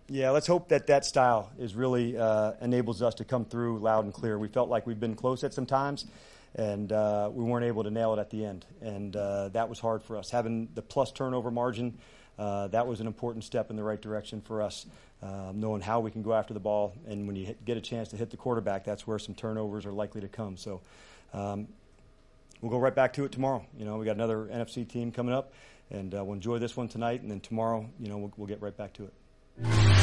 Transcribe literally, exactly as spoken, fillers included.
Yeah, let's hope that that style is really uh, enables us to come through loud and clear. We felt like we've been close at some times, and uh, we weren't able to nail it at the end, and uh, that was hard for us. Having the plus turnover margin, uh, that was an important step in the right direction for us, um, knowing how we can go after the ball, and when you hit, get a chance to hit the quarterback, that's where some turnovers are likely to come. So um, we'll go right back to it tomorrow. You know, we got another N F C team coming up, and uh, we'll enjoy this one tonight, and then tomorrow, you know, we'll, we'll get right back to it.